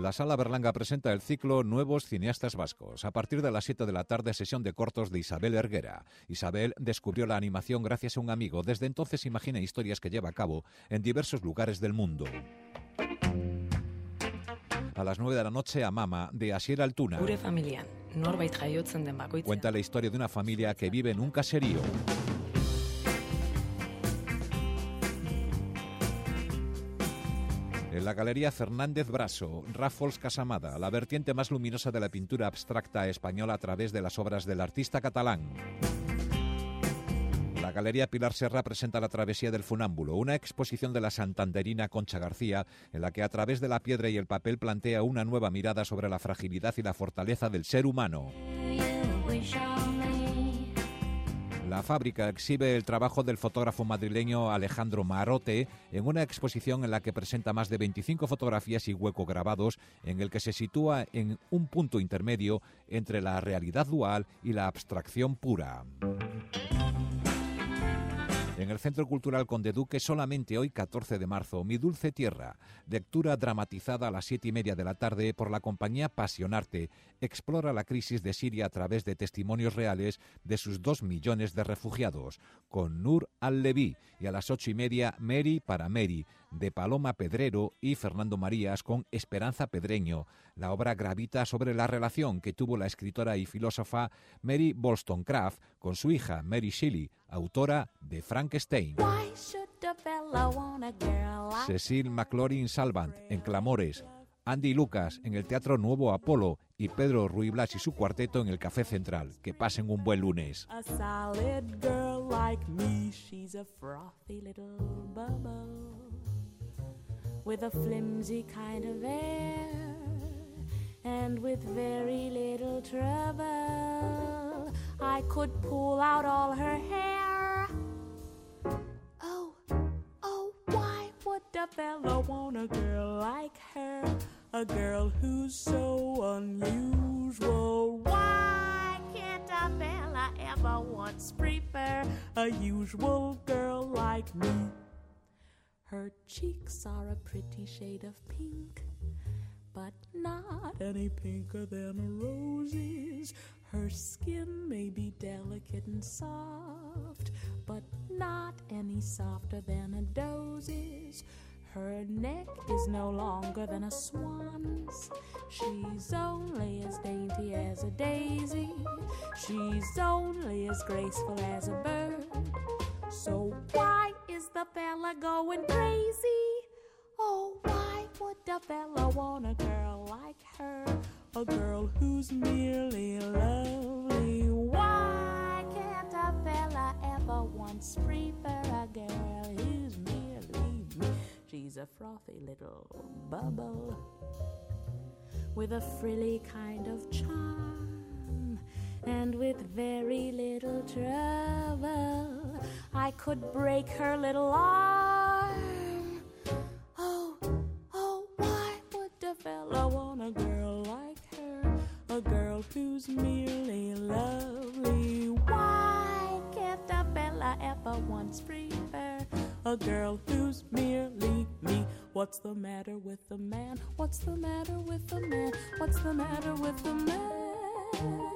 La Sala Berlanga presenta el ciclo Nuevos Cineastas Vascos. A partir de las 7 de la tarde, sesión de cortos de Isabel Erguera. Isabel descubrió la animación gracias a un amigo. Desde entonces imagina historias que lleva a cabo en diversos lugares del mundo. A las 9 de la noche, Amama, de Asier Altuna. Gure familian, norbait jaiotzen den bakoitzean. Cuenta la historia de una familia que vive en un caserío. En la Galería Fernández Braso, Ràfols Casamada, la vertiente más luminosa de la pintura abstracta española a través de las obras del artista catalán. La Galería Pilar Serra presenta La Travesía del Funámbulo, una exposición de la santanderina Concha García, en la que a través de la piedra y el papel plantea una nueva mirada sobre la fragilidad y la fortaleza del ser humano. La Fábrica exhibe el trabajo del fotógrafo madrileño Alejandro Marote en una exposición en la que presenta más de 25 fotografías y hueco grabados, en el que se sitúa en un punto intermedio entre la realidad dual y la abstracción pura. En el Centro Cultural Conde Duque, solamente hoy, 14 de marzo, Mi Dulce Tierra, lectura dramatizada a las 7:30 de la tarde por la compañía Pasionarte, explora la crisis de Siria a través de testimonios reales de sus 2 millones de refugiados, con Nur Al-Leví, y a las 8:30, Mary para Mary, de Paloma Pedrero y Fernando Marías, con Esperanza Pedreño. La obra gravita sobre la relación que tuvo la escritora y filósofa Mary Wollstonecraft con su hija Mary Shelley, autora de Frankenstein. Cecil McLaurin Salvant en Clamores, Andy Lucas en el Teatro Nuevo Apolo y Pedro Ruy Blas y su cuarteto en el Café Central. Que pasen un buen lunes. A solid girl like me, she's a frothy little bubble with a flimsy kind of air and with very little trouble I could pull out all her hair. Oh, why would a fella want a girl like her? A girl who's so unusual. Why can't a fella ever once prefer a usual girl like me? Her cheeks are a pretty shade of pink, but not any pinker than a rose's. Her skin may be delicate and soft, but not any softer than a doe's. Her neck is no longer than a swan's. She's only as dainty as a daisy. She's only as graceful as a bird. So why is the fella going crazy? Oh, why would the fella want a girl like her? A girl who's merely lovely. Why can't a fella ever once prefer a girl who's merely me? She's a frothy little bubble with a frilly kind of charm, and with very little trouble I could break her little arm. Oh, why would a fella want a girl like her? A girl who's merely lovely. Why can't a fella ever once prefer a girl who's merely me? What's the matter with the man? What's the matter with the man? What's the matter with the man?